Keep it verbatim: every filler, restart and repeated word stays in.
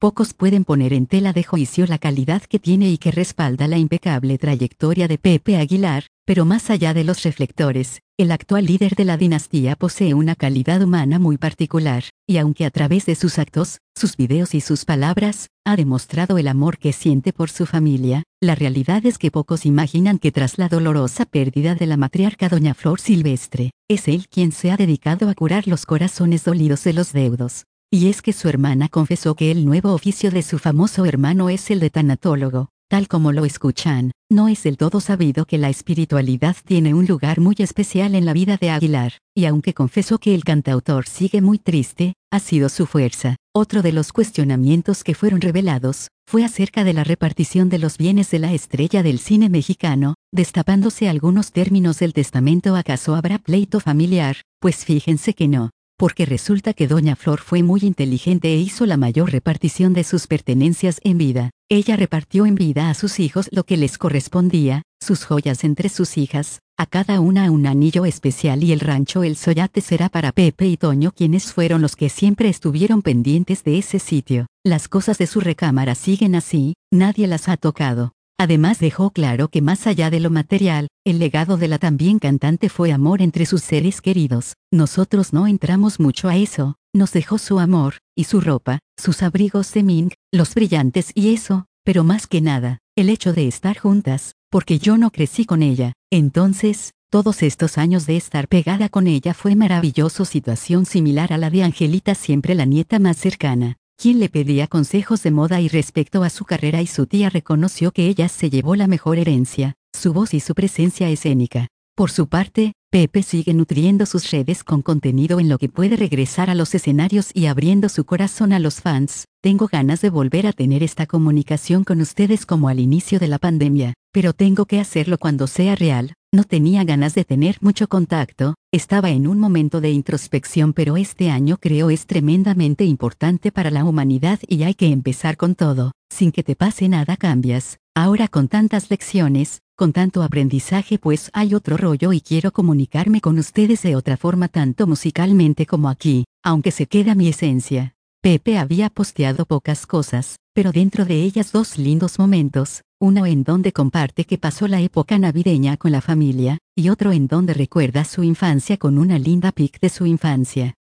Pocos pueden poner en tela de juicio la calidad que tiene y que respalda la impecable trayectoria de Pepe Aguilar, pero más allá de los reflectores, el actual líder de la dinastía posee una calidad humana muy particular, y aunque a través de sus actos, sus videos y sus palabras, ha demostrado el amor que siente por su familia, la realidad es que pocos imaginan que tras la dolorosa pérdida de la matriarca doña Flor Silvestre, es él quien se ha dedicado a curar los corazones dolidos de los deudos. Y es que su hermana confesó que el nuevo oficio de su famoso hermano es el de tanatólogo. Tal como lo escuchan, no es del todo sabido que la espiritualidad tiene un lugar muy especial en la vida de Aguilar, y aunque confesó que el cantautor sigue muy triste, ha sido su fuerza. Otro de los cuestionamientos que fueron revelados, fue acerca de la repartición de los bienes de la estrella del cine mexicano, destapándose algunos términos del testamento. ¿Acaso habrá pleito familiar? Pues fíjense que no. Porque resulta que doña Flor fue muy inteligente e hizo la mayor repartición de sus pertenencias en vida. Ella repartió en vida a sus hijos lo que les correspondía, sus joyas entre sus hijas, a cada una un anillo especial, y el rancho El Soyate será para Pepe y Toño, quienes fueron los que siempre estuvieron pendientes de ese sitio. Las cosas de su recámara siguen así, nadie las ha tocado. Además dejó claro que más allá de lo material, el legado de la también cantante fue amor entre sus seres queridos. Nosotros no entramos mucho a eso, nos dejó su amor, y su ropa, sus abrigos de mink, los brillantes y eso, pero más que nada, el hecho de estar juntas, porque yo no crecí con ella. Entonces, todos estos años de estar pegada con ella fue maravilloso, situación similar a la de Angelita, siempre la nieta más cercana, quien le pedía consejos de moda y respecto a su carrera, y su tía reconoció que ella se llevó la mejor herencia, su voz y su presencia escénica. Por su parte, Pepe sigue nutriendo sus redes con contenido en lo que puede regresar a los escenarios y abriendo su corazón a los fans. Tengo ganas de volver a tener esta comunicación con ustedes como al inicio de la pandemia, pero tengo que hacerlo cuando sea real. No tenía ganas de tener mucho contacto, estaba en un momento de introspección, pero este año creo es tremendamente importante para la humanidad y hay que empezar con todo. Sin que te pase nada cambias. Ahora con tantas lecciones, con tanto aprendizaje, pues hay otro rollo y quiero comunicarme con ustedes de otra forma, tanto musicalmente como aquí, aunque se queda mi esencia. Pepe había posteado pocas cosas, pero dentro de ellas dos lindos momentos, uno en donde comparte que pasó la época navideña con la familia, y otro en donde recuerda su infancia con una linda pic de su infancia.